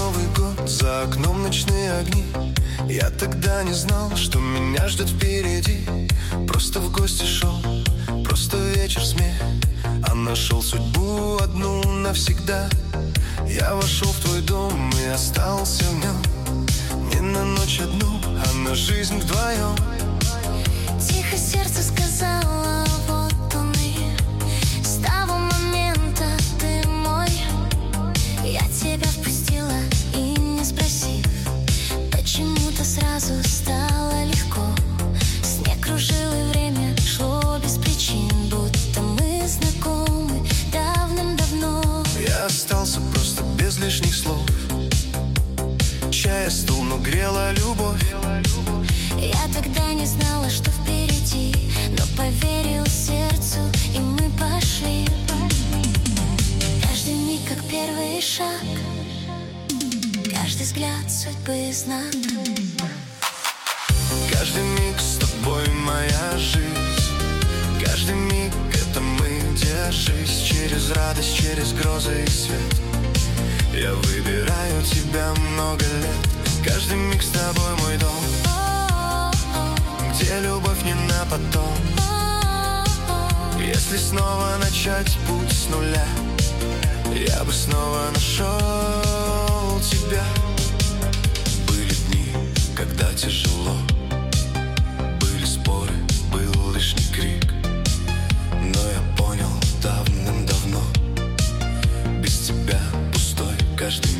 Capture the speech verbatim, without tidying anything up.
Новый год, за окном ночные огни. Я тогда не знал, что меня ждет впереди. Просто в гости шел, просто вечер смех. А нашел судьбу одну навсегда. Я вошел в твой дом и остался в нем. Не на ночь одну, а на жизнь вдвоем. Тихо сердце сказала, вот он и с того момента ты мой. Я тебя впустила и не спросив, почему-то сразу стало легко. Снег кружил и время шло без причин, будто мы знакомы давным-давно. Я остался просто без лишних слов. Чая стул, но грела любовь. Я тогда не знала, что впереди, но поверил сердцу, и мы пошли. Каждый миг как первый шаг, каждый взгляд судьбы знак. Каждый миг с тобой моя жизнь. Каждый миг это мы, держись. Через радость, через грозы и свет. Я выбираю тебя много лет. Каждый миг с тобой мой дом, где любовь не на потом. Если снова начать путь с нуля, я бы снова нашел тебя. Были дни, когда тяжело, были споры, был лишний крик. Но я понял давным-давно, без тебя пустой каждый